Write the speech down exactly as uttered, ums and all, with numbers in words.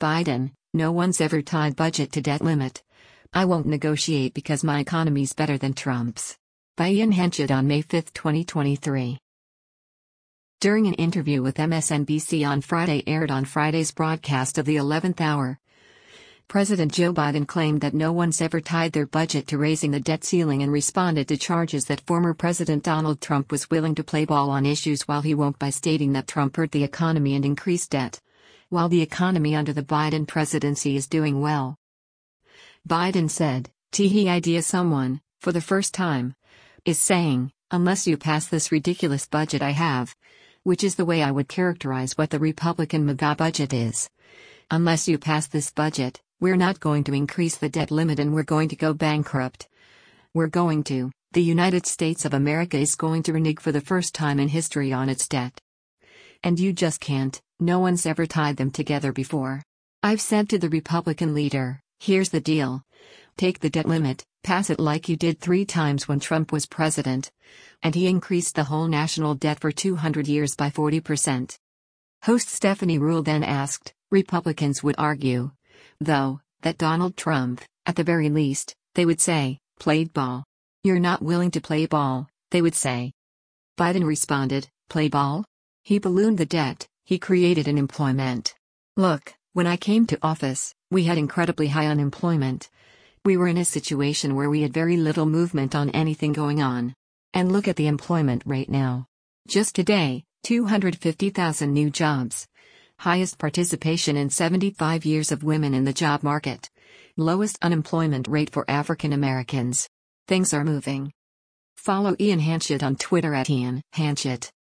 Biden, no one's ever tied budget to debt limit. I won't negotiate because my economy's better than Trump's. By Ian Hanchett on May fifth, twenty twenty-three. During an interview with M S N B C on Friday aired on Friday's broadcast of the eleventh hour, President Joe Biden claimed that no one's ever tied their budget to raising the debt ceiling and responded to charges that former President Donald Trump was willing to play ball on issues while he won't by stating that Trump hurt the economy and increased debt, while the economy under the Biden presidency is doing well. Biden said, "Tee idea someone, for the first time, is saying, unless you pass this ridiculous budget I have," which is the way I would characterize what the Republican MAGA budget is. "Unless you pass this budget, we're not going to increase the debt limit and we're going to go bankrupt. We're going to, the United States of America is going to renege for the first time in history on its debt. And you just can't, no one's ever tied them together before. I've said to the Republican leader, here's the deal. Take the debt limit, pass it like you did three times when Trump was president. And he increased the whole national debt for two hundred years by forty percent. Host Stephanie Ruhle then asked, Republicans would argue, though, that Donald Trump, at the very least, they would say, played ball. You're not willing to play ball, they would say. Biden responded, play ball? He ballooned the debt, he created unemployment. Look, when I came to office, we had incredibly high unemployment. We were in a situation where we had very little movement on anything going on. And look at the employment rate now. Just today, two hundred fifty thousand new jobs. Highest participation in seventy-five years of women in the job market. Lowest unemployment rate for African Americans. Things are moving. Follow Ian Hanchett on Twitter at Ian Hanchett.